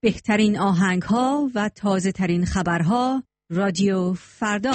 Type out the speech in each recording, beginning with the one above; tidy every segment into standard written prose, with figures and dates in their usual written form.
بهترین آهنگ‌ها و تازه‌ترین خبرها رادیو فردا.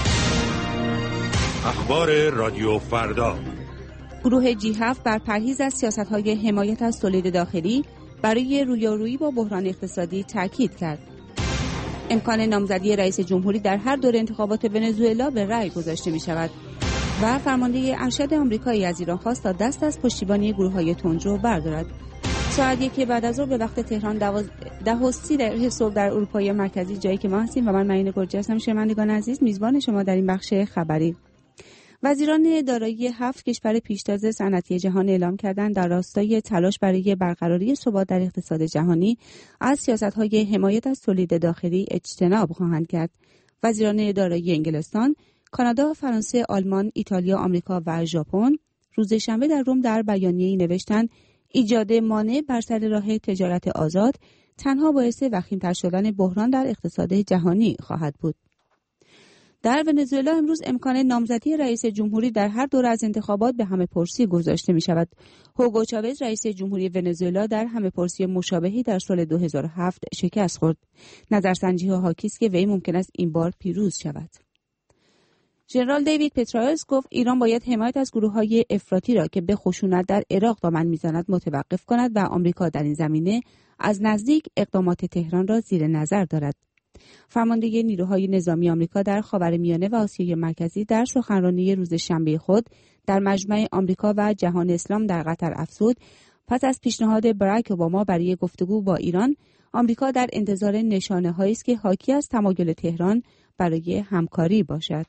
اخبار رادیو فردا. گروه G7 بر پرهیز از سیاست‌های حمایت از تولید داخلی برای رویارویی با بحران اقتصادی تاکید کرد. امکان نامزدی رئیس جمهوری در هر دور انتخابات ونزوئلا به رأی گذاشته می‌شود. و فرمانده ارشد آمریکایی از ایران خواست تا دست از پشتیبانی گروه‌های تندرو بردارد. ساعت 1 بعد از ظهر به وقت تهران 10:30 صبح در اروپای مرکزی، جایی که ما هستیم و من معین گرجی هستم. شنوندگان عزیز، میزبان شما در این بخش خبری. وزیران دارایی 7 کشور پیشتاز صنعتی جهان اعلام کردند در راستای تلاش برای برقراری ثبات در اقتصاد جهانی از سیاست‌های حمایت از تولید داخلی اجتناب خواهند کرد. وزیران دارایی انگلستان، کانادا، فرانسه، آلمان، ایتالیا، آمریکا و ژاپن روز شنبه در روم در بیانیه‌ای نوشتند ایجاد مانع بر سر راه تجارت آزاد تنها باعث وخیم‌تر شدن بحران در اقتصاد جهانی خواهد بود. در ونزوئلا امروز امکان نامزدی رئیس جمهوری در هر دور از انتخابات به همه‌پرسی گذاشته می‌شود. هوگو چاوز رئیس جمهوری ونزوئلا در همه‌پرسی مشابهی در سال 2007 شکست خورد. نظرسنجی‌ها حاکی است که وی ممکن است این بار پیروز شود. ژنرال دیوید پترائوس گفت ایران باید حمایت از گروه‌های افراطی را که به خشونت در عراق دامن می‌زند متوقف کند و آمریکا در این زمینه از نزدیک اقدامات تهران را زیر نظر دارد. فرمانده نیروهای نظامی آمریکا در خاورمیانه و آسیای مرکزی در سخنرانی روز شنبه خود در مجمع آمریکا و جهان اسلام در قطر افزود پس از پیشنهاد باراک اوباما برای گفتگو با ایران، آمریکا در انتظار نشانه‌هایی است که حاکی از تمایل تهران برای همکاری باشد.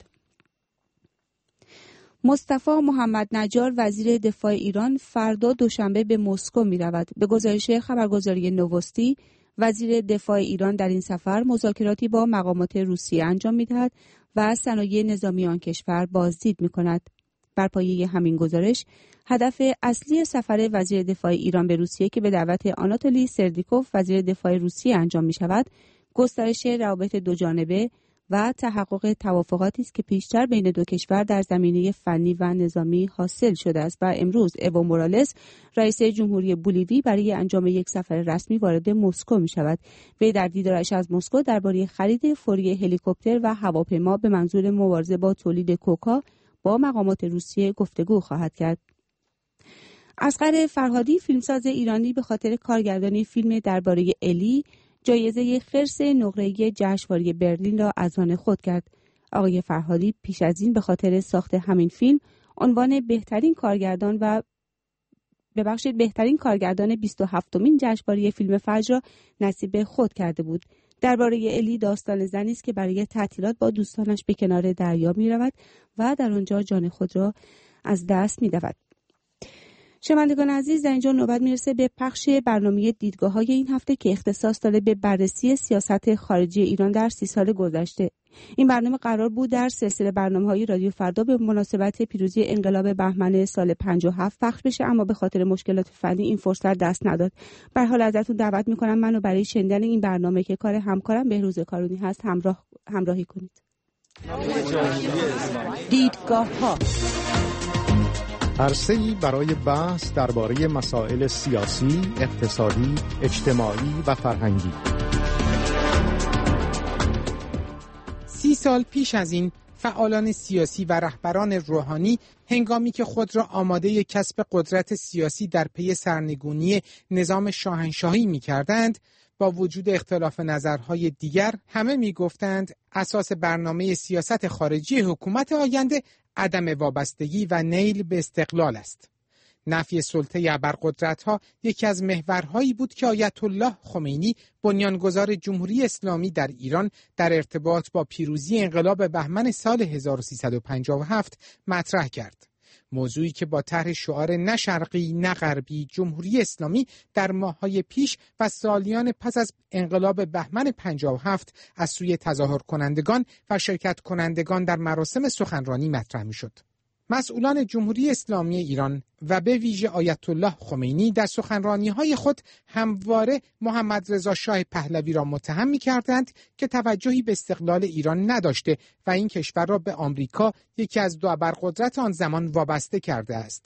مصطفی محمد نجار وزیر دفاع ایران فردا دوشنبه به مسکو می‌رود. به گزارش خبرگزاری نووستی، وزیر دفاع ایران در این سفر مذاکراتی با مقامات روسیه انجام می‌دهد و صنایع نظامی آن کشور بازدید می‌کند. بر پایه همین گزارش، هدف اصلی سفر وزیر دفاع ایران به روسیه که به دعوت آناتولی سردیکوف وزیر دفاع روسیه انجام می‌شود، گسترش روابط دوجانبه و تحقق توافقاتی است که پیشتر بین دو کشور در زمینه فنی و نظامی حاصل شده است و امروز ایو مورالس رئیس جمهوری بولیوی برای انجام یک سفر رسمی وارد مسکو می شود. وی در دیدارش از مسکو درباره خرید فوری هلیکوپتر و هواپیما به منظور مبارزه با تولید کوکا با مقامات روسیه گفتگو خواهد کرد. اصغر فرهادی فیلمساز ایرانی به خاطر کارگردانی فیلم درباره الی جایزه خرس نقره‌ای جشنواره برلین را از آن خود کرد. آقای فرهادی پیش از این به خاطر ساخت همین فیلم عنوان بهترین کارگردان 27مین جشنواره فیلم فجر را نصیب خود کرده بود. درباره الی داستان زنی است که برای تعطیلات با دوستانش به کنار دریا می‌رود و در آنجا جان خود را از دست می‌دهد. شنوندگان عزیز، در اینجا نوبت میرسه به پخش برنامه دیدگاه‌های این هفته که اختصاص داره به بررسی سیاست خارجی ایران در 30 سال گذشته. این برنامه قرار بود در سلسله برنامه‌های رادیو فردا به مناسبت پیروزی انقلاب بهمن سال 57 پخش بشه، اما به خاطر مشکلات فنی این فرصت دست نداد. به هر حال ازتون دعوت می‌کنم منو برای شنیدن این برنامه که کار همکارم بهروز کارونی هست همراهی کنید. دیدگاه‌ها عرصه‌ای برای بحث درباره مسائل سیاسی، اقتصادی، اجتماعی و فرهنگی. 30 سال پیش از این فعالان سیاسی و رهبران روحانی هنگامی که خود را آماده کسب قدرت سیاسی در پی سرنگونی نظام شاهنشاهی می‌کردند، با وجود اختلاف نظرهای دیگر همه می‌گفتند اساس برنامه سیاست خارجی حکومت آینده عدم وابستگی و نیل به استقلال است. نفی سلطه ابرقدرت‌ها یکی از محورهایی بود که آیت الله خمینی بنیانگذار جمهوری اسلامی در ایران در ارتباط با پیروزی انقلاب بهمن سال 1357 مطرح کرد. موضوعی که با طرح شعار نه شرقی نه غربی جمهوری اسلامی در ماه‌های پیش و سالیان پس از انقلاب بهمن 57 از سوی تظاهر کنندگان و شرکت کنندگان در مراسم سخنرانی مطرح می‌شد. مسئولان جمهوری اسلامی ایران و به ویژه آیت الله خمینی در سخنرانی‌های خود همواره محمد رضا شاه پهلوی را متهم می‌کردند که توجهی به استقلال ایران نداشته و این کشور را به آمریکا، یکی از دو ابرقدرت آن زمان، وابسته کرده است.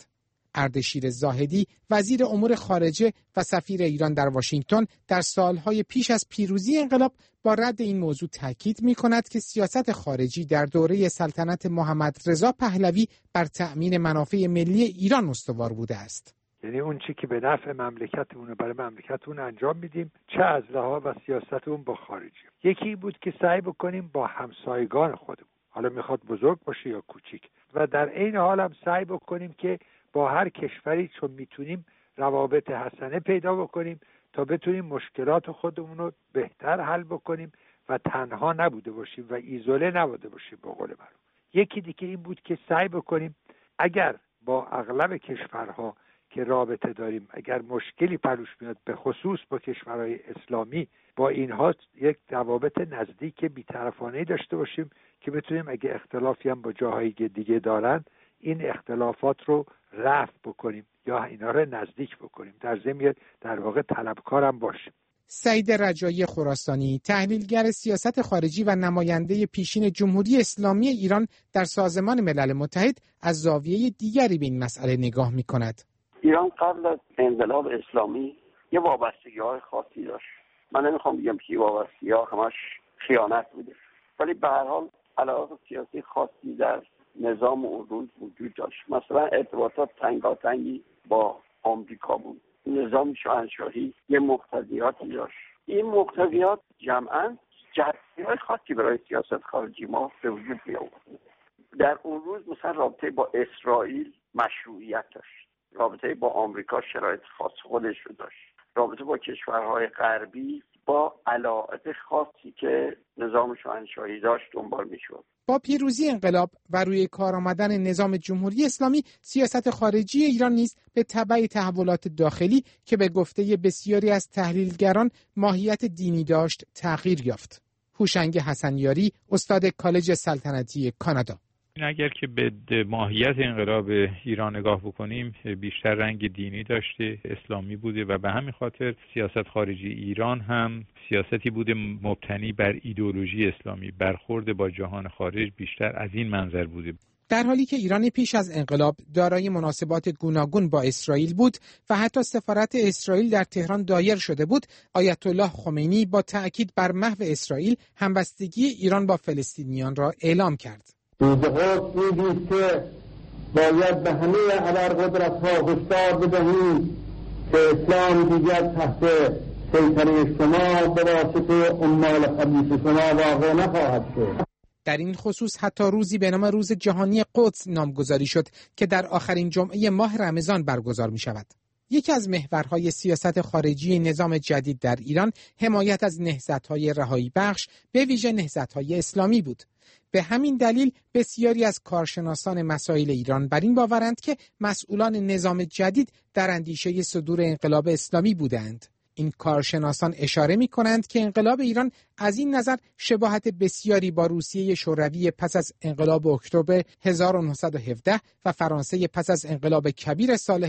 اردشیر زاهدی وزیر امور خارجه و سفیر ایران در واشنگتن در سالهای پیش از پیروزی انقلاب با رد این موضوع تاکید می‌کند که سیاست خارجی در دوره سلطنت محمد رضا پهلوی بر تأمین منافع ملی ایران استوار بوده است. یعنی اون چی که به نفع مملکتمون برای مملکتمون انجام میدیم، چه از لحاظ و سیاستمون با خارجی. یکی بود که سعی بکنیم با همسایگان خودمون، حالا میخواد بزرگ باشه یا کوچیک، و در عین حال هم سعی بکنیم که با هر کشوری چون میتونیم روابط حسنه پیدا بکنیم تا بتونیم مشکلات خودمون رو بهتر حل بکنیم و تنها نبوده باشیم و ایزوله نبوده باشیم به قول معروف. یکی دیگه این بود که سعی بکنیم اگر با اغلب کشورها که رابطه داریم اگر مشکلی پروش میاد، به خصوص با کشورهای اسلامی، با اینها یک روابط نزدیک بی‌طرفانه‌ای داشته باشیم که بتونیم اگه اختلافی هم با جاهای دیگه دارن این اختلافات رو رفع بکنیم یا اینا رو نزدیک بکنیم، در ضمن در واقع طلبکارم باشیم. سعید رجایی خراسانی، تحلیلگر سیاست خارجی و نماینده پیشین جمهوری اسلامی ایران در سازمان ملل متحد، از زاویه دیگری به این مسئله نگاه می‌کند. ایران قبل از انقلاب اسلامی یه وابستگی‌های خاصی داشت. من نمیخوام بگم که وابستگی‌ها همش خیانت بوده، ولی به هر حال علاقه سیاسی خاصی در نظام اون روز وجود داشت. مثلا ارتباطات تنگاتنگی با آمریکا بود. نظام شاهنشاهی یه مقتضیاتی داشت. این مقتضیات جمعاً جهت‌های خاصی برای سیاست خارجی ما به وجود می آورد. در اون روز مثلا رابطه با اسرائیل مشروعیت داشت. رابطه با آمریکا شرایط خاص خودش رو داشت. رابطه با کشورهای غربی با علاقه خاصی که نظام شاهنشاهی داشت دنبال می‌شد. با پیروزی انقلاب و روی کار آمدن نظام جمهوری اسلامی، سیاست خارجی ایران نیز به تبع تحولات داخلی که به گفته بسیاری از تحلیلگران ماهیت دینی داشت تغییر یافت. هوشنگ حسنیاری، استاد کالج سلطنتی کانادا: اگر که به ماهیت انقلاب ایران نگاه بکنیم، بیشتر رنگ دینی داشته، اسلامی بوده و به همین خاطر سیاست خارجی ایران هم سیاستی بوده مبتنی بر ایدئولوژی اسلامی. برخورد با جهان خارج بیشتر از این منظر بوده. در حالی که ایران پیش از انقلاب دارای مناسبات گوناگون با اسرائیل بود و حتی سفارت اسرائیل در تهران دایر شده بود، آیت الله خمینی با تأکید بر محو اسرائیل همبستگی ایران با فلسطینیان را اعلام کرد. روزهاست می‌گوید که باید به همه ابرقدرت‌ها هشدار بدهیم که اسلام دیگر تحت سیطره شما به واسطه عمال خبیث شما واقع نخواهد شد. در این خصوص حتی روزی به نام روز جهانی قدس نامگذاری شد که در آخرین جمعه ماه رمضان برگزار می‌شود. یکی از محورهای سیاست خارجی نظام جدید در ایران حمایت از نهضت‌های رهایی بخش، به ویژه نهضت‌های اسلامی بود. به همین دلیل بسیاری از کارشناسان مسائل ایران بر این باورند که مسئولان نظام جدید در اندیشه صدور انقلاب اسلامی بودند. این کارشناسان اشاره می کنند که انقلاب ایران از این نظر شباهت بسیاری با روسیه شوروی پس از انقلاب اکتبر 1917 و فرانسه پس از انقلاب کبیر سال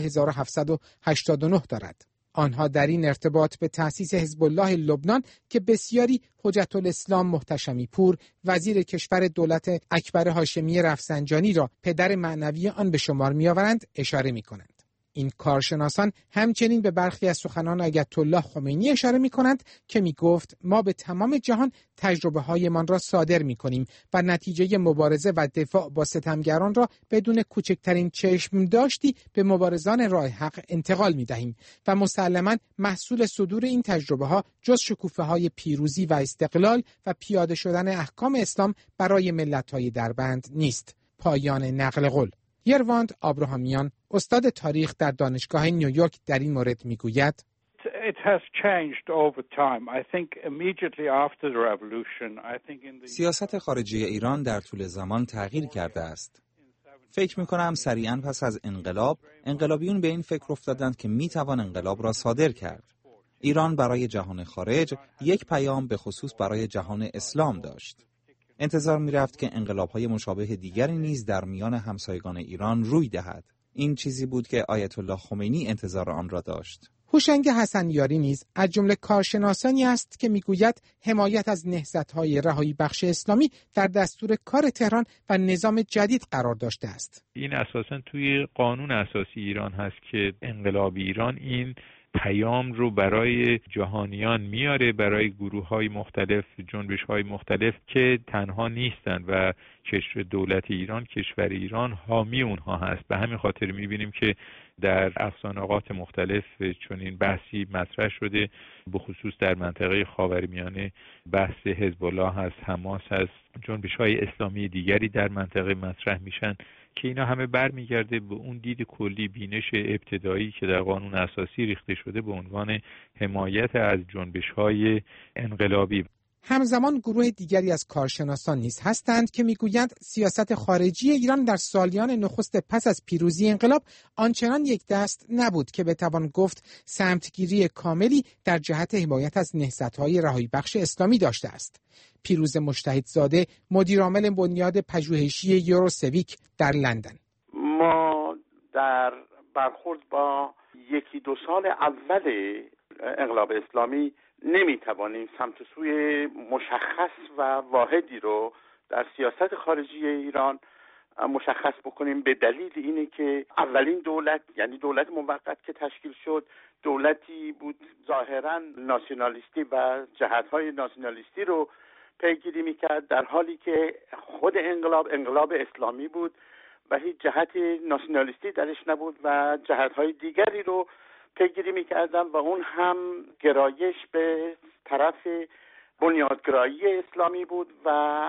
1789 دارد. آنها در این ارتباط به تأسیس حزب الله لبنان که بسیاری حجت الاسلام محتشمی پور، وزیر کشور دولت اکبر هاشمی رفسنجانی را پدر معنوی آن به شمار می‌آورند اشاره می‌کنند. این کارشناسان همچنین به برخی از سخنان آیت الله خمینی اشاره می‌کنند که می‌گفت ما به تمام جهان تجربه‌هایمان را صادر می‌کنیم و نتیجه مبارزه و دفاع با ستمگران را بدون کوچکترین چشم داشتی به مبارزان راه حق انتقال می‌دهیم و مسلماً محصول صدور این تجربه‌ها جز شکوفه‌های پیروزی و استقلال و پیاده شدن احکام اسلام برای ملت‌های دربند نیست. پایان نقل قول. یرواند آبراهامیان، استاد تاریخ در دانشگاه نیویورک، در این مورد میگوید: سیاست خارجی ایران در طول زمان تغییر کرده است. فکر می‌کنم سریعاً پس از انقلابیون به این فکر افتادند که می‌توان انقلاب را صادر کرد. ایران برای جهان خارج یک پیام به خصوص برای جهان اسلام داشت. انتظار می‌رفت که انقلاب‌های مشابه دیگری نیز در میان همسایگان ایران روی دهد. این چیزی بود که آیت الله خمینی انتظار آن را داشت. هوشنگ حسنیاری نیز از جمله کارشناسانی است که میگوید حمایت از نهضت‌های رهایی بخش اسلامی در دستور کار تهران و نظام جدید قرار داشته است. این اساساً توی قانون اساسی ایران هست که انقلاب ایران این پیام رو برای جهانیان میاره، برای گروه‌های مختلف، جنبش‌های مختلف که تنها نیستن و دولت ایران، کشور ایران حامی اونها هست. به همین خاطر می‌بینیم که در افسانه‌آغاز مختلف چنین بحثی مطرح شده، به خصوص در منطقه خاورمیانه بحث حزب الله هست، حماس هست، جنبش‌های اسلامی دیگری در منطقه مطرح میشن که اینا همه برمیگرده به اون دید کلی، بینش ابتدایی که در قانون اساسی ریخته شده به عنوان حمایت از جنبش‌های انقلابی. همزمان گروه دیگری از کارشناسان نیز هستند که میگویند سیاست خارجی ایران در سالیان نخست پس از پیروزی انقلاب آنچنان یک دست نبود که بتوان گفت سمتگیری کاملی در جهت حمایت از نهضت‌های رهایی بخش اسلامی داشته است. پیروز مجتهدزاده، مدیرعامل بنیاد پژوهشی یوروسویک در لندن: ما در برخورد با یکی دو سال اول انقلاب اسلامی نمیتوانیم سمت سوی مشخص و واحدی رو در سیاست خارجی ایران مشخص بکنیم، به دلیل اینه که اولین دولت، یعنی دولت موقت که تشکیل شد، دولتی بود ظاهراً ناسیونالیستی و جهت‌های ناسیونالیستی رو پیگیری میکرد، در حالی که خود انقلاب اسلامی بود و هیچ جهت ناسیونالیستی درش نبود و جهت‌های دیگری رو پیگیری میکردن و اون هم گرایش به طرف بنیادگرایی اسلامی بود و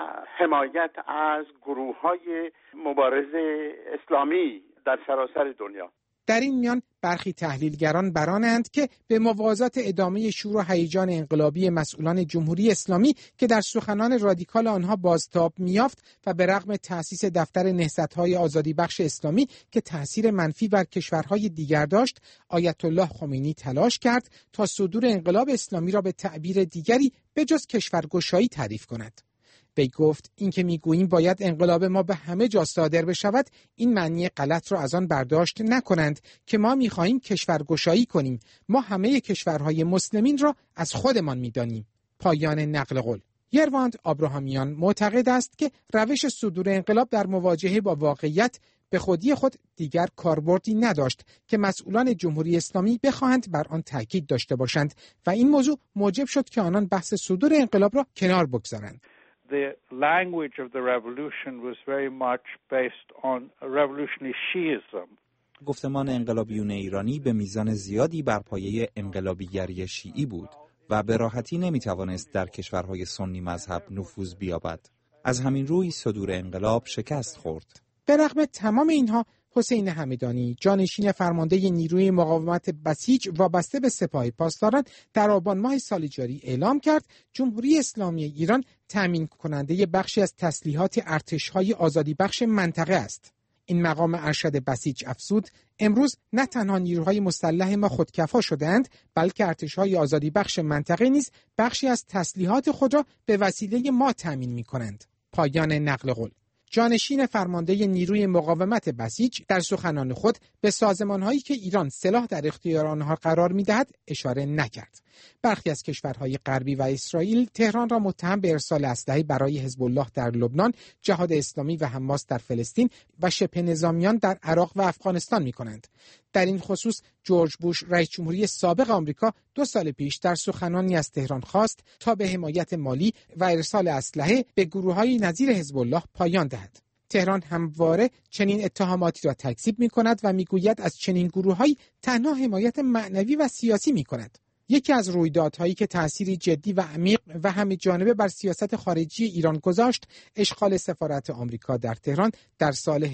حمایت از گروه‌های مبارز اسلامی در سراسر دنیا. در این میان برخی تحلیلگران برانند که به موازات ادامه شور و هیجان انقلابی مسئولان جمهوری اسلامی که در سخنان رادیکال آنها بازتاب می‌یافت و به رغم تأسیس دفتر نهضت‌های آزادی بخش اسلامی که تأثیر منفی بر کشورهای دیگر داشت، آیت الله خمینی تلاش کرد تا صدور انقلاب اسلامی را به تعبیر دیگری به جز کشورگشایی تعریف کند. وی گفت این که میگوییم باید انقلاب ما به همه جا صادر بشود، این معنی غلط را از آن برداشت نکنند که ما میخواهیم کشورگشایی کنیم. ما همه کشورهای مسلمین را از خودمان میدانیم. پایان نقل قول. یرواند آبراهامیان معتقد است که روش صدور انقلاب در مواجهه با واقعیت به خودی خود دیگر کاربردی نداشت که مسئولان جمهوری اسلامی بخواهند بر آن تاکید داشته باشند و این موضوع موجب شد که آنان بحث صدور انقلاب را کنار بگذارند. The language of the revolution was very much based on revolutionary Shiism. گفتمان انقلابیون ایرانی به میزان زیادی بر پایه انقلابیگری شیعی بود و به راحتی نمیتوانست در کشورهای سنی مذهب نفوذ بیابد. از همین روی صدور انقلاب شکست خورد. به رغم تمام اینها، حسین همدانی، جانشین فرمانده نیروی مقاومت بسیج وابسته به سپاه پاسداران، در آبان ماه سال جاری اعلام کرد جمهوری اسلامی ایران تامین کننده بخشی از تسلیحات ارتش‌های آزادی بخش منطقه است. این مقام ارشد بسیج افزود امروز نه تنها نیروهای مسلح ما خودکفا شدند، بلکه ارتش‌های آزادی بخش منطقه نیز بخشی از تسلیحات خود را به وسیله ما تامین می‌کنند. پایان نقل قول. جانشین فرمانده نیروی مقاومت بسیج در سخنان خود به سازمان‌هایی که ایران سلاح در اختیار آنها قرار می‌دهد اشاره نکرد. برخی از کشورهای غربی و اسرائیل تهران را متهم به ارسال اسلحه برای حزب الله در لبنان، جهاد اسلامی و حماس در فلسطین و شبه نظامیان در عراق و افغانستان می‌کنند. در این خصوص جورج بوش رئیس جمهوری سابق آمریکا 2 سال پیش در سخنانی از تهران خواست تا به حمایت مالی و ارسال اسلحه به گروه‌های نظیر حزب الله پایان دهد. تهران همواره چنین اتهاماتی را تکذیب می‌کند و می‌گوید از چنین گروه‌هایی تنها حمایت معنوی و سیاسی می‌کند. یکی از رویدادهایی که تأثیری جدی و عمیق و همه جانبه بر سیاست خارجی ایران گذاشت، اشغال سفارت آمریکا در تهران در سال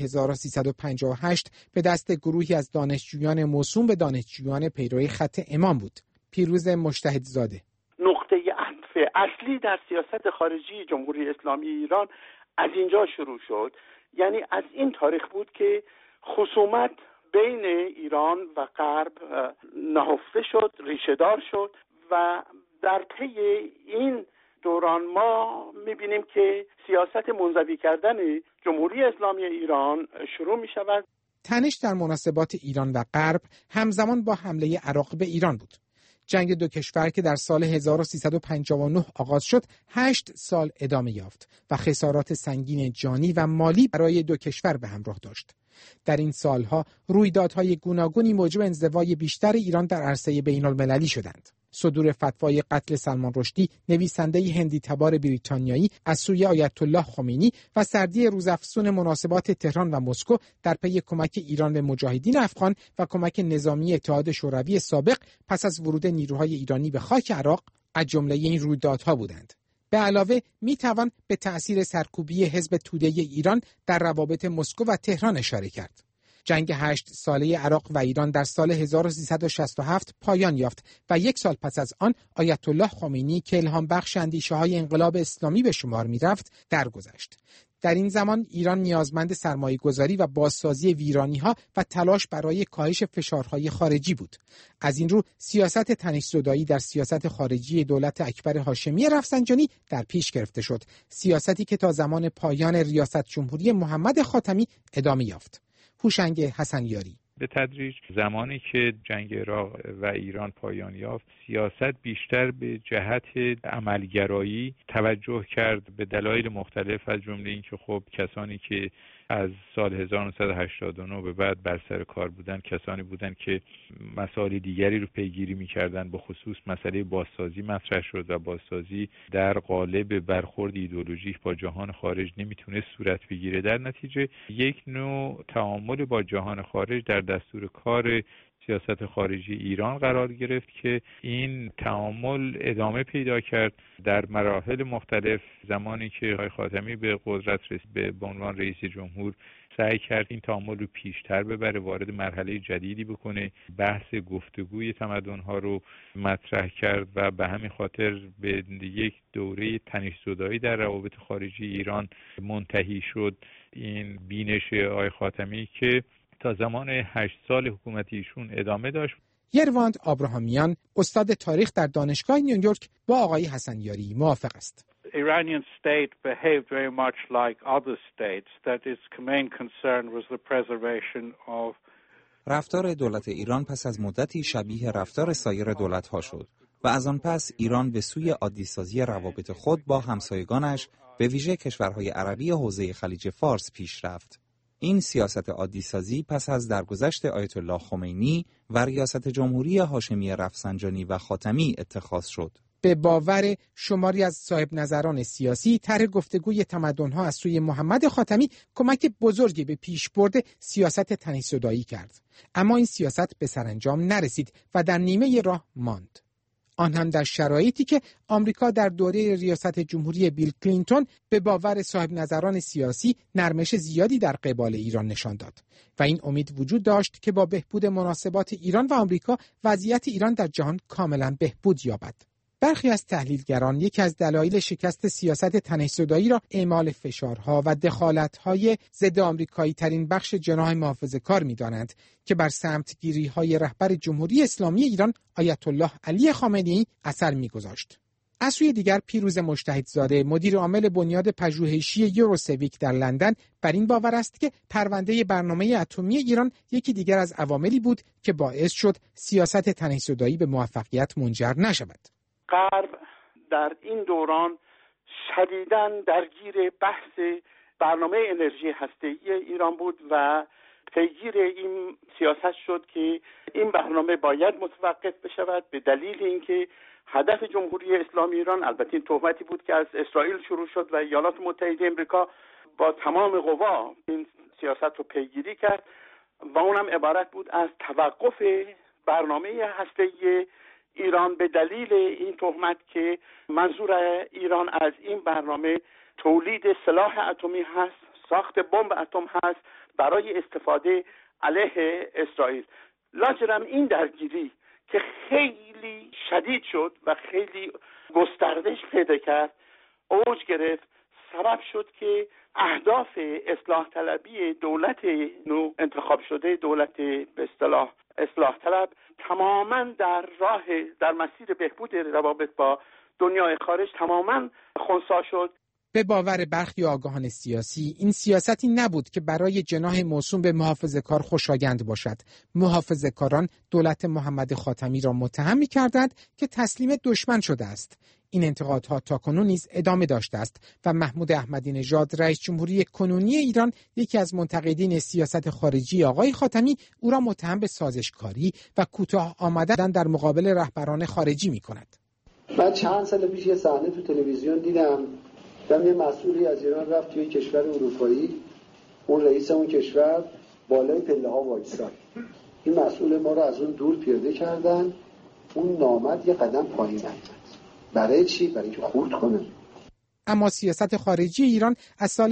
1358 به دست گروهی از دانشجویان موسوم به دانشجویان پیرو خط امام بود. پیروز مجتهدزاده: نقطه عطف اصلی در سیاست خارجی جمهوری اسلامی ایران از اینجا شروع شد، یعنی از این تاریخ بود که خصومت بین ایران و غرب نهفته شد، ریشه‌دار شد و در طی این دوران ما می‌بینیم که سیاست منزوی کردن جمهوری اسلامی ایران شروع می‌شود. تنش در مناسبات ایران و غرب همزمان با حمله عراق به ایران بود. جنگ دو کشور که در سال 1359 آغاز شد 8 سال ادامه یافت و خسارات سنگین جانی و مالی برای دو کشور به همراه داشت. در این سالها رویدادهای گوناگونی موجب انزوای بیشتر ایران در عرصه بین‌المللی شدند. صدور فتوای قتل سلمان رشدی، نویسنده هندی تبار بریتانیایی، از سوی آیت الله خمینی و سردی روزافزون مناسبات تهران و مسکو در پی کمک ایران به مجاهدین افغان و کمک نظامی اتحاد شوروی سابق پس از ورود نیروهای ایرانی به خاک عراق از جمله این رویدادها بودند. به علاوه میتوان به تأثیر سرکوبی حزب توده ایران در روابط مسکو و تهران اشاره کرد. جنگ 8 ساله عراق و ایران در سال 1367 پایان یافت و 1 سال پس از آن آیت الله خمینی که الهام بخش اندیشه‌های انقلاب اسلامی به شمار می‌رفت درگذشت. در این زمان ایران نیازمند سرمایه‌گذاری و بازسازی ویرانی‌ها و تلاش برای کاهش فشارهای خارجی بود. از این رو سیاست تنش‌زدایی در سیاست خارجی دولت اکبر هاشمی رفسنجانی در پیش گرفته شد، سیاستی که تا زمان پایان ریاست جمهوری محمد خاتمی ادامه یافت. هوشنگ حسنیاری: به تدریج زمانی که جنگ عراق و ایران پایان یافت، سیاست بیشتر به جهت عملگرایی توجه کرد به دلایل مختلف، از جمله اینکه خب کسانی که از سال 1989 به بعد بر سر کار بودن کسانی بودند که مسائل دیگری رو پیگیری می‌کردند، به خصوص مسئله بازسازی مطرح شد و بازسازی در قالب برخورد ایدئولوژیک با جهان خارج نمیتونه صورت بگیره. در نتیجه یک نوع تعامل با جهان خارج در دستور کار سیاست خارجی ایران قرار گرفت که این تعامل ادامه پیدا کرد در مراحل مختلف. زمانی که آقای خاتمی به قدرت رسید به عنوان رئیس جمهور، سعی کرد این تعامل رو پیشتر ببره، وارد مرحله جدیدی بکنه، بحث گفتگوی تمدن‌ها رو مطرح کرد و به همین خاطر به یک دوره تنش‌زدایی در روابط خارجی ایران منتهی شد. این بینش آقای خاتمی که تا زمان 8 سال حکومت ایشون ادامه داشت. یرواند آبراهامیان، استاد تاریخ در دانشگاه نیویورک، با آقای حسنیاری موافق است. Iranian state behaved very much like other states, that its main concern was the preservation of. رفتار دولت ایران پس از مدتی شبیه رفتار سایر دولت‌ها شد و از آن پس ایران به سوی عادی‌سازی روابط خود با همسایگانش، به ویژه کشورهای عربی حوزه خلیج فارس پیش رفت. این سیاست عادی‌سازی پس از درگذشت آیت الله خمینی و ریاست جمهوری هاشمی رفسنجانی و خاتمی اتخاذ شد. به باور شماری از صاحب نظران سیاسی، طرح گفتگوی تمدن‌ها از سوی محمد خاتمی کمک بزرگی به پیشبرد سیاست تنش‌زدایی کرد. اما این سیاست به سرانجام نرسید و در نیمه راه ماند. آن هم در شرایطی که آمریکا در دوره ریاست جمهوری بیل کلینتون به باور صاحب نظران سیاسی نرمش زیادی در قبال ایران نشان داد و این امید وجود داشت که با بهبود مناسبات ایران و آمریکا وضعیت ایران در جهان کاملا بهبود یابد. برخی از تحلیلگران یکی از دلایل شکست سیاست تنش‌زدایی را اعمال فشارها و دخالت‌های ضد آمریکایی ترین بخش جناح محافظه‌کار می‌دانند که بر سمتگیری‌های رهبر جمهوری اسلامی ایران آیت الله علی خامنه‌ای اثر می‌گذاشت. از سوی دیگر پیروز مجتهدزاده، مدیر عامل بنیاد پژوهشی یوروسویک در لندن، بر این باور است که پرونده برنامه اتمی ایران یکی دیگر از عواملی بود که باعث شد سیاست تنش‌زدایی به موفقیت منجر نشود. غرب در این دوران شدیداً درگیر بحث برنامه انرژی هسته‌ای ایران بود و پیگیر این سیاست شد که این برنامه باید متوقف بشود به دلیل اینکه هدف جمهوری اسلامی ایران، البته این تهمتی بود که از اسرائیل شروع شد و ایالات متحده آمریکا با تمام قوا این سیاست رو پیگیری کرد و اونم عبارت بود از توقف برنامه هسته‌ای ایران به دلیل این تهمت که منظور ایران از این برنامه تولید سلاح اتمی هست، ساخت بمب اتم هست برای استفاده علیه اسرائیل. لاجرم این درگیری که خیلی شدید شد و خیلی گستردش پیدا کرد، اوج گرفت، سبب شد که اهداف اصلاح طلبی دولت نو انتخاب شده، دولت به اصطلاح اصلاح طلب، تماما در مسیر بهبود روابط با دنیای خارج تماما خنثی شد. به باور برخی آگاهان سیاسی این سیاستی نبود که برای جناح موسوم به محافظه‌کار خوشایند باشد. محافظه‌کاران دولت محمد خاتمی را متهم می‌کردند که تسلیم دشمن شده است. این انتقادها تاکنون نیز ادامه داشته است و محمود احمدی نژاد رئیس جمهوری کنونی ایران، یکی از منتقدین سیاست خارجی آقای خاتمی، او را متهم به سازشکاری و کوتاه آمدن در مقابل رهبران خارجی می‌کند. من چند سال پیش یه صحنه تو تلویزیون دیدم، یه مسئولی از ایران رفت توی کشور اروپایی، اون رئیس اون کشور بالای پله ها وایساد، این مسئول ما رو از اون دور پیاده کردن، اون نامد یه قدم پایین نیامد. برای چی؟ برای اینکه خورد کنه. اما سیاست خارجی ایران از سال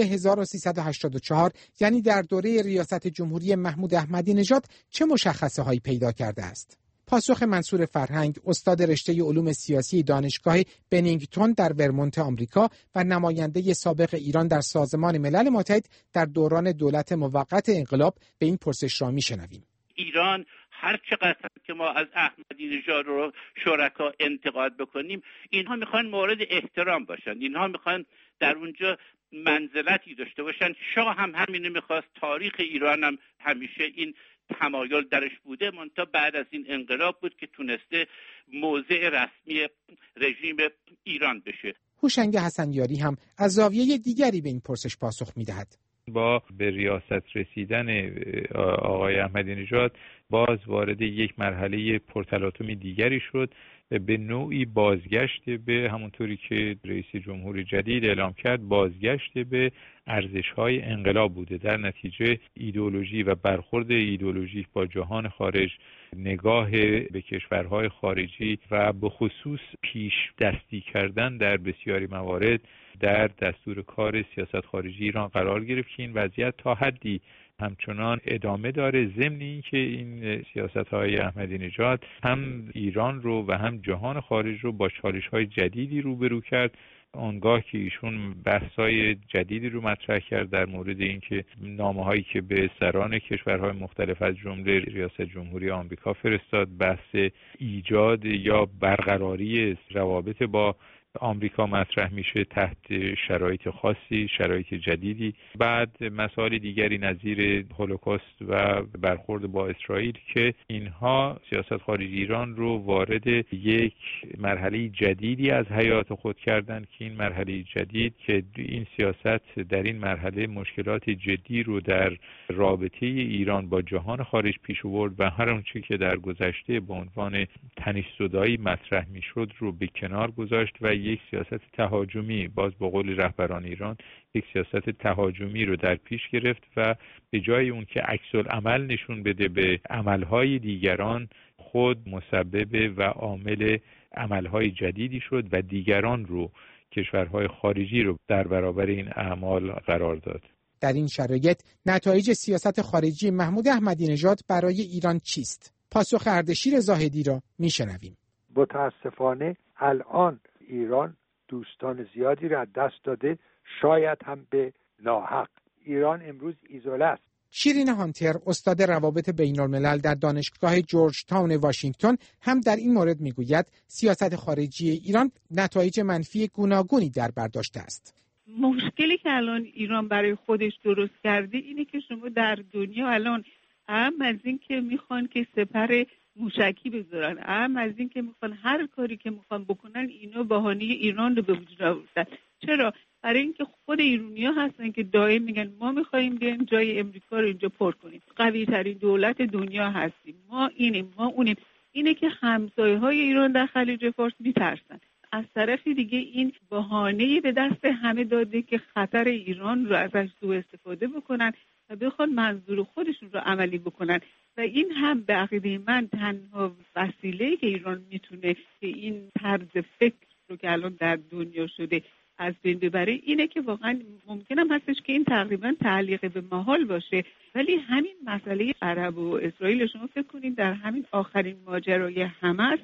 1384 یعنی در دوره ریاست جمهوری محمود احمدی نژاد چه مشخصه هایی پیدا کرده است؟ پاسخ منصور فرهنگ، استاد رشته علوم سیاسی دانشگاه بنینگتون در ورمونت آمریکا و نماینده سابق ایران در سازمان ملل متحد در دوران دولت موقت انقلاب، به این پرسش را میشنویم. ایران هر چقدر که ما از احمدی نژاد رو شرکا انتقاد بکنیم، اینها میخوان مورد احترام باشن، اینها میخوان در اونجا منزلتی داشته باشن. شاه هم همینو میخواست، تاریخ ایران هم همیشه این تمایل درش بوده، منتها بعد از این انقلاب بود که تونسته موضع رسمی رژیم ایران بشه. هوشنگ حسنیاری هم از زاویه دیگری به این پرسش پاسخ میدهد. با به ریاست رسیدن آقای احمدی نژاد باز وارد یک مرحله پرتلاطم دیگری شد، به نوعی بازگشت به همونطوری که رئیس جمهور جدید اعلام کرد، بازگشت به ارزش‌های انقلاب بوده. در نتیجه ایدئولوژی و برخورد ایدئولوژیک با جهان خارج، نگاه به کشورهای خارجی و به خصوص پیش دستی کردن در بسیاری موارد در دستور کار سیاست خارجی ایران قرار گرفت که این وضعیت تا حدی همچنان ادامه داره، ضمن اینکه این سیاست‌های احمدی نژاد هم ایران رو و هم جهان خارج رو با چالش‌های جدیدی روبرو کرد. آنگاه که ایشون بحث‌های جدیدی رو مطرح کرد در مورد اینکه نامه‌هایی که به سران کشورهای مختلف از جمله ریاست جمهوری آمریکا فرستاد، بحث ایجاد یا برقراری روابط با آمریکا مطرح میشه تحت شرایط خاصی، شرایط جدیدی. بعد مسائل دیگری نظیر هولوکاست و برخورد با اسرائیل که اینها سیاست خارجی ایران رو وارد یک مرحله جدیدی از حیات خود کردن که این مرحله جدید که این سیاست در این مرحله مشکلات جدی رو در رابطه ایران با جهان خارج پیش آورد و هر آنچه که در گذشته به عنوان تنش‌زدایی مطرح میشد رو به کنار گذاشت و یک سیاست تهاجمی، باز به قول رهبران ایران، یک سیاست تهاجمی رو در پیش گرفت و به جای اون که عکس‌العمل نشون بده به عملهای دیگران، خود مسبب و عامل عملهای جدیدی شد و دیگران رو، کشورهای خارجی رو در برابر این اعمال قرار داد. در این شرایط نتایج سیاست خارجی محمود احمدی نژاد برای ایران چیست؟ پاسخ اردشیر زاهدی را میشنویم. متاسفانه الان ایران دوستان زیادی را از دست داده، شاید هم به ناحق. ایران امروز ایزوله است. شیرین هانتر، استاد روابط بین‌الملل در دانشگاه جورج تاون واشنگتن، هم در این مورد میگوید سیاست خارجی ایران نتایج منفی گوناگونی در بر داشته است. مشکلی که الان ایران برای خودش درست کرده اینه که شما در دنیا الان هم از این که میخوان که سپر موشکی بذارن، هم از این که میخوان هر کاری که میخوان بکنن اینا بهانه ایران رو به وجود آوردن. چرا؟ برای اینکه خود ایرانی‌ها هستن که دائم میگن ما میخوایم بیایم جای امریکا رو اینجا پر کنیم، قوی ترین دولت دنیا هستیم، ما اینیم، ما اونیم. اینه که همسایه‌های ایران در خلیج فارس میترسن. از طرف دیگه این بهانه‌ای به دست همه داده که خطر ایران رو ازش سوء استفاده بکنن و بخوان منظور خودشون رو عملی بکنن و این هم به عقیده من تنها وسیله‌ای که ایران میتونه که این طرز فکر رو که الان در دنیا شده از بین ببره اینه که واقعا ممکن هم هستش که این تقریبا تعلیق به محال باشه، ولی همین مسئله عرب و اسرائیل شما فکر کنید در همین آخرین ماجرای حماس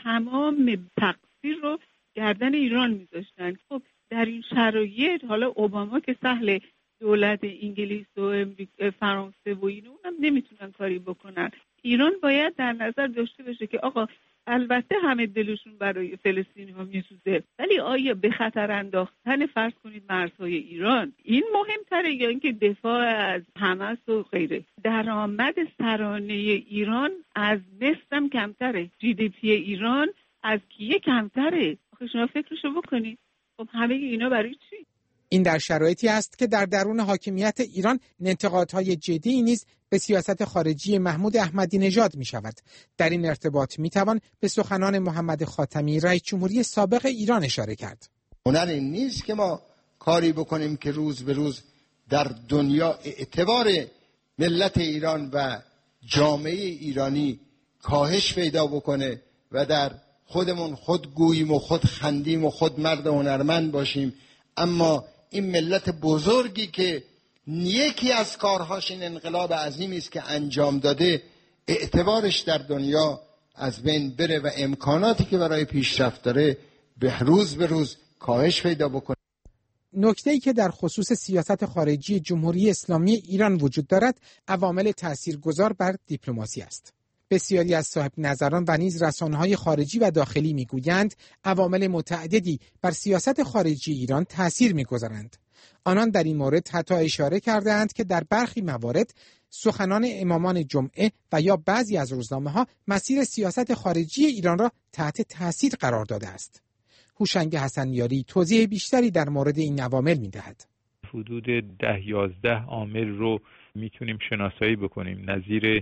تمام تقصیر رو گردن ایران میذاشتن. خب در این شرایط حالا اوباما که سهل، دولت انگلیس و فرانسه و اینو اونم نمیتونن کاری بکنن. ایران باید در نظر داشته باشه که آقا البته همه دلشون برای فلسطینی ها میسوزه، ولی آیا به خطر انداختن فرض کنید مرزهای ایران این مهمتره یا اینکه دفاع از حماس و غیره؟ درآمد سرانه ایران از مصر کمتره، GDP ایران از کیه کمتره. آخه شما فکرشو بکنید، خب همه اینا برای چی؟ این در شرایطی است که در درون حاکمیت ایران انتقادهای جدی نیز به سیاست خارجی محمود احمدی نژاد می شود. در این ارتباط می توان به سخنان محمد خاتمی رئیس جمهوری سابق ایران اشاره کرد. هنر این نیست که ما کاری بکنیم که روز به روز در دنیا اعتبار ملت ایران و جامعه ایرانی کاهش پیدا بکنه و در خودمون خود گوییم و خود خندیم و خود مرد هنرمند باشیم، اما این ملت بزرگی که یکی از کارهاش این انقلاب عظیمی است که انجام داده، اعتبارش در دنیا از بین بره و امکاناتی که برای پیشرفت داره به روز به روز کاهش پیدا بکنه. نکته‌ای که در خصوص سیاست خارجی جمهوری اسلامی ایران وجود دارد، عوامل تاثیرگذار بر دیپلماسی است. بسیاری از صاحب نظران و نیز رسانه‌های خارجی و داخلی می‌گویند عوامل متعددی بر سیاست خارجی ایران تأثیر می‌گذارند. آنان در این مورد حتی اشاره کرده‌اند که در برخی موارد سخنان امامان جمعه و یا بعضی از روزنامه‌ها مسیر سیاست خارجی ایران را تحت تأثیر قرار داده است. هوشنگ حسنیاری توضیح بیشتری در مورد این عوامل می‌دهد. حدود 10-11 عامل رو میتونیم شناسایی بکنیم. نظیر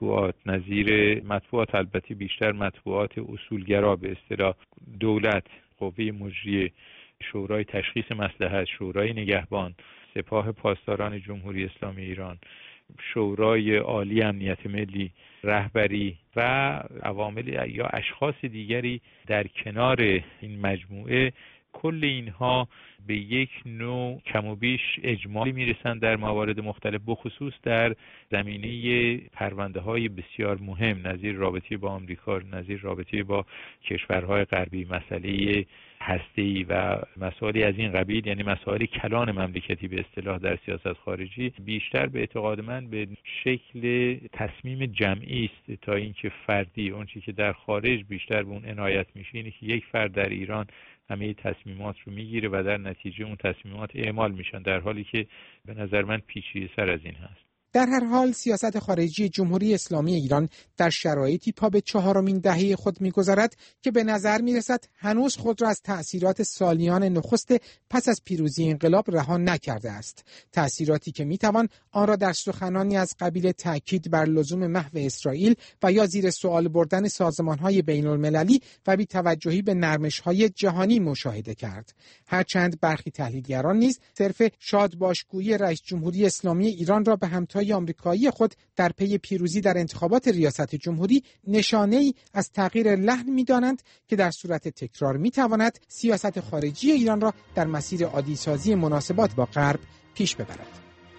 مطبوعات البته بیشتر مطبوعات اصولگرا، به اصطلاح دولت، قوه مجریه، شورای تشخیص مصلحت، شورای نگهبان، سپاه پاسداران جمهوری اسلامی ایران، شورای عالی امنیت ملی، رهبری و عوامل یا اشخاص دیگری در کنار این مجموعه، کل اینها به یک نوع کم و بیش اجمالی میرسند در موارد مختلف، بخصوص در زمینه پرونده‌های بسیار مهم نظیر رابطه با آمریکا، نظیر رابطه با کشورهای غربی، مسئله هسته‌ای و مسائلی از این قبیل، یعنی مسائل کلان مملکتی به اصطلاح در سیاست خارجی، بیشتر به اعتقاد من به شکل تصمیم جمعی است تا اینکه فردی. اون چیزی که در خارج بیشتر به اون عنایت میشه اینه که یک فرد در ایران همه تصمیمات رو میگیره و در نتیجه اون تصمیمات اعمال میشن، در حالی که به نظر من پیچیده‌تر از این هست. در هر حال سیاست خارجی جمهوری اسلامی ایران در شرایطی پا به 4مین دهه خود می‌گذارد که به نظر می‌رسد هنوز خود را از تأثیرات سالیان نخست پس از پیروزی انقلاب رها نکرده است. تأثیراتی که می‌توان آن را در سخنانی از قبیل تأکید بر لزوم محو اسرائیل و یا زیر سوال بردن سازمان‌های بین‌المللی و بی‌توجهی به نرمش‌های جهانی مشاهده کرد. هرچند برخی تحلیلگران نیز صرف شادباشگویی رئیس جمهوری اسلامی ایران را به همتای آمریکایی خود در پی پیروزی در انتخابات ریاست جمهوری نشانه‌ای از تغییر لحن می‌دانند که در صورت تکرار می‌تواند سیاست خارجی ایران را در مسیر عادی‌سازی مناسبات با غرب پیش ببرد.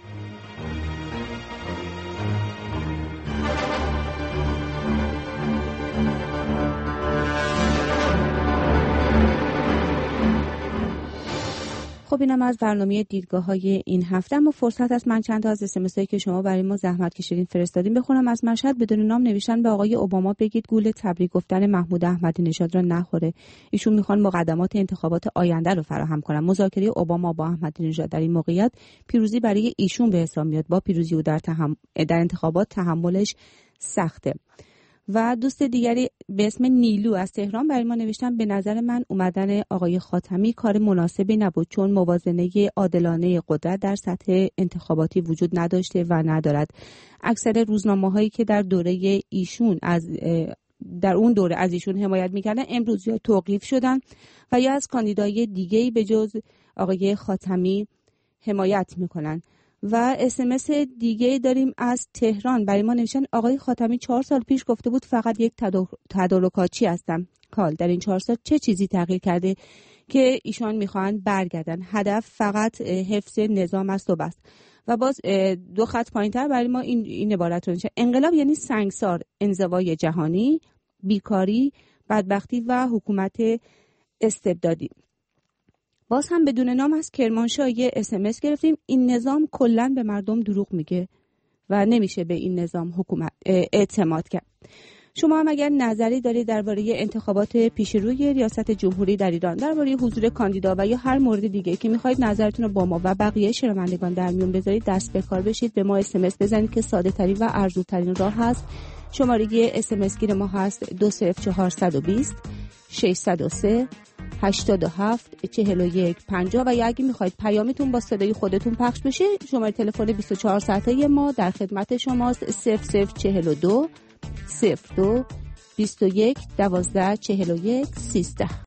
خب اینم از برنامه دیدگاه‌های این هفته. اما فرصت است من چند تا از اس‌ام‌اس‌هایی که شما برای ما زحمت کشیدین فرستادین بخونم. از مشهد بدون نام نوشتن به آقای اوباما بگید گول تبریک گفتن محمود احمدی نژاد را نخوره. ایشون میخوان مقدمات انتخابات آینده رو فراهم کنن. مذاکره اوباما با احمدی نژاد در این موقعیت پیروزی برای ایشون به حساب میاد. با پیروزی او در انتخابات تحملش سخته. و دوست دیگری به اسم نیلو از تهران برای ما نوشتن به نظر من اومدن آقای خاتمی کار مناسبی نبود، چون موازنه عادلانه قدرت در سطح انتخاباتی وجود نداشته و ندارد. اکثر روزنامه‌هایی که در دوره ایشون در اون دوره از ایشون حمایت می‌کردن امروز یا توقیف شدن و یا از کاندیدای دیگه‌ای به جز آقای خاتمی حمایت می‌کنن. و اسمس دیگه داریم از تهران برای ما نوشتن آقای خاتمی 4 سال پیش گفته بود فقط یک تدارکاتی هستم. کال در این 4 سال چه چیزی تغییر کرده که ایشان میخوان برگردن؟ هدف فقط حفظ نظام است و بس. و باز 2 خط پایین‌تر برای ما این عبارت رو نوشتن انقلاب یعنی سنگسار، انزوای جهانی، بیکاری، بدبختی و حکومت استبدادی. باز هم بدون نام از کرمانشاه یه SMS گرفتیم این نظام کلاً به مردم دروغ میگه و نمیشه به این نظام حکومت اعتماد کرد. شما هم اگر نظری دارید درباره انتخابات پیش روی ریاست جمهوری در ایران، درباره حضور کاندیدا و یا هر مورد دیگه که میخواید نظرتون رو با ما و بقیه شنوندگان در میون بذارید، دست به کار بشید. به ما SMS بزنید که ساده ترین و ارزوترین راه هست. شماره SMS گیر ما هست 20420 603 87 41 50 و یا اگه میخواید پیامتون با صدای خودتون پخش بشه، شماره تلفن 24 ساعته ما در خدمت شماست. 0042 02 21 12 41 13.